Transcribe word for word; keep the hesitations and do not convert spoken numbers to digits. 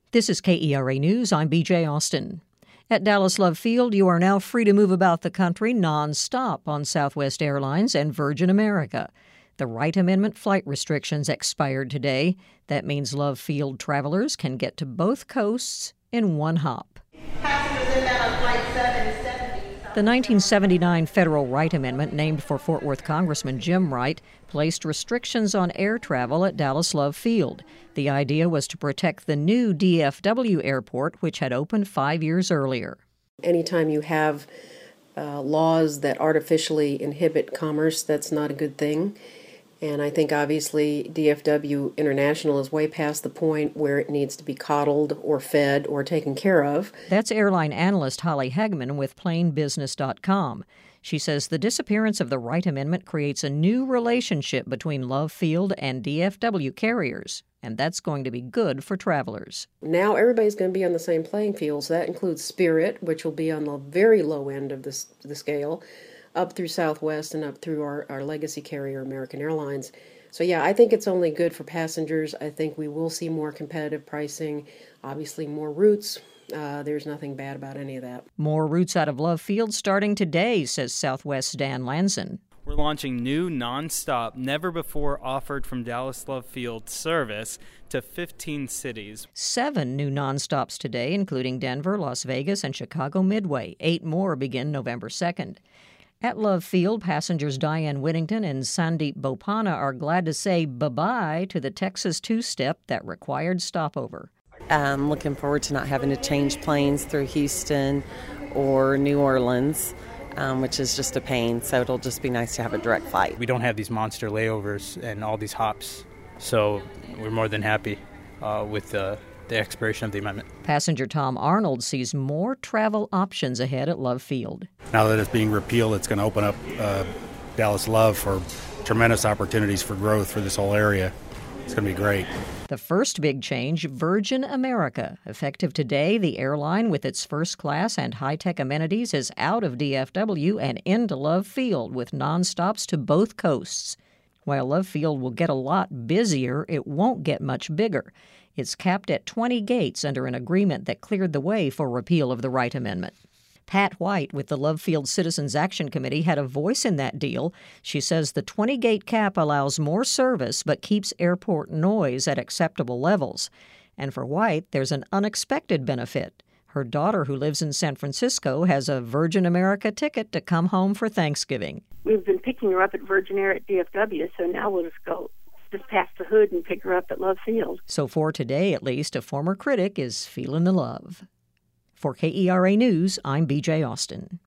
This is K E R A News. I'm B J Austin. At Dallas Love Field, you are now free to move about the country nonstop on Southwest Airlines and Virgin America. The Wright Amendment flight restrictions expired today. That means Love Field travelers can get to both coasts in one hop. Passengers inbound on flight seven seventy. The nineteen seventy-nine federal Wright Amendment, named for Fort Worth Congressman Jim Wright, placed restrictions on air travel at Dallas Love Field. The idea was to protect the new D F W airport, which had opened five years earlier. Anytime you have uh, laws that artificially inhibit commerce, that's not a good thing. And I think obviously D F W International is way past the point where it needs to be coddled or fed or taken care of. That's airline analyst Holly Hegman with Plain Business dot com. She says the disappearance of the Wright Amendment creates a new relationship between Love Field and D F W carriers, and that's going to be good for travelers. Now everybody's going to be on the same playing field, so that includes Spirit, which will be on the very low end of this, the scale, up through Southwest and up through our, our legacy carrier, American Airlines. So yeah, I think it's only good for passengers. I think we will see more competitive pricing, obviously more routes. Uh, there's nothing bad about any of that. More routes out of Love Field starting today, says Southwest's Dan Lanson. We're launching new nonstop, never-before-offered from Dallas Love Field service to fifteen cities. Seven new nonstops today, including Denver, Las Vegas, and Chicago Midway. Eight more begin November second. At Love Field, passengers Diane Whittington and Sandeep Bopana are glad to say bye-bye to the Texas two-step that required stopover. I'm looking forward to not having to change planes through Houston or New Orleans, um, which is just a pain, so it'll just be nice to have a direct flight. We don't have these monster layovers and all these hops, so we're more than happy uh, with the, the expiration of the amendment. Passenger Tom Arnold sees more travel options ahead at Love Field. Now that it's being repealed, it's going to open up uh, Dallas Love for tremendous opportunities for growth for this whole area. It's going to be great. The first big change, Virgin America. Effective today, the airline with its first class and high-tech amenities is out of D F W and into Love Field with nonstops to both coasts. While Love Field will get a lot busier, it won't get much bigger. It's capped at twenty gates under an agreement that cleared the way for repeal of the Wright Amendment. Pat White with the Love Field Citizens Action Committee had a voice in that deal. She says the twenty-gate cap allows more service but keeps airport noise at acceptable levels. And for White, there's an unexpected benefit. Her daughter, who lives in San Francisco, has a Virgin America ticket to come home for Thanksgiving. We've been picking her up at Virgin Air at D F W, so now we'll just go just past the hood and pick her up at Love Field. So for today, at least, a former critic is feeling the love. For K E R A News, I'm B J Austin.